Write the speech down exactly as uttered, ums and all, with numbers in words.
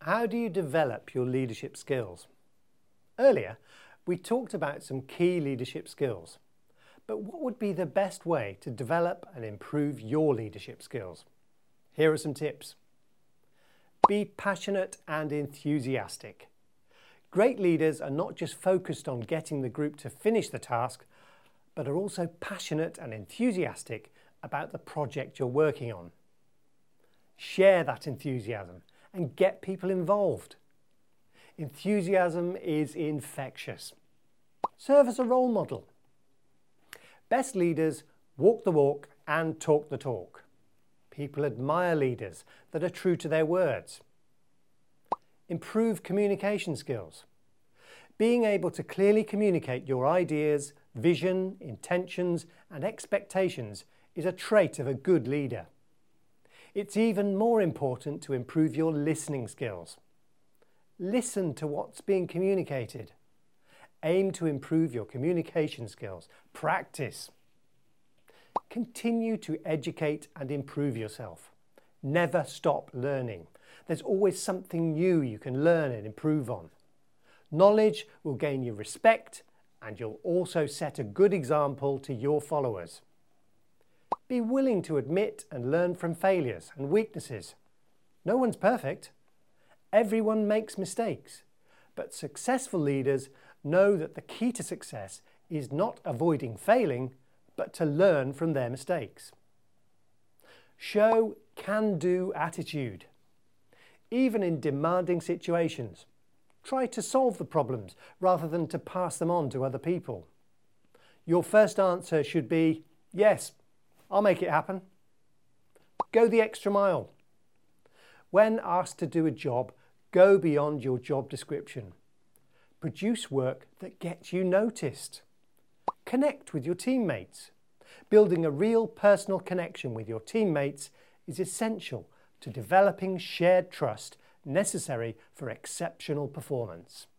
How do you develop your leadership skills? Earlier, we talked about some key leadership skills, but what would be the best way to develop and improve your leadership skills? Here are some tips. Be passionate and enthusiastic. Great leaders are not just focused on getting the group to finish the task, but are also passionate and enthusiastic about the project you're working on. Share that enthusiasm and get people involved. Enthusiasm is infectious. Serve as a role model. Best leaders walk the walk and talk the talk. People admire leaders that are true to their words. Improve communication skills. Being able to clearly communicate your ideas, vision, intentions, and expectations is a trait of a good leader. It's even more important to improve your listening skills. Listen to what's being communicated. Aim to improve your communication skills. Practice. Continue to educate and improve yourself. Never stop learning. There's always something new you can learn and improve on. Knowledge will gain you respect, and you'll also set a good example to your followers. Be willing to admit and learn from failures and weaknesses. No one's perfect. Everyone makes mistakes, but successful leaders know that the key to success is not avoiding failing, but to learn from their mistakes. Show can-do attitude. Even in demanding situations, try to solve the problems rather than to pass them on to other people. Your first answer should be, yes, I'll make it happen. Go the extra mile. When asked to do a job, go beyond your job description. Produce work that gets you noticed. Connect with your teammates. Building a real personal connection with your teammates is essential to developing shared trust necessary for exceptional performance.